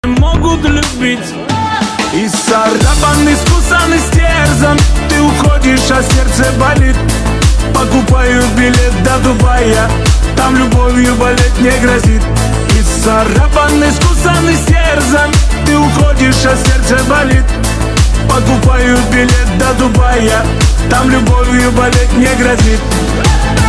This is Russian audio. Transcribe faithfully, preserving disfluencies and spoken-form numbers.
могут любить. И царапан, искусан, истерзан, ты уходишь, а сердце болит. Покупаю билет до Дубая, там любовью болеть не грозит. И царапан, искусан, истерзан, ты уходишь, а сердце болит. Покупаю билет до Дубая, там любовью болеть не грозит.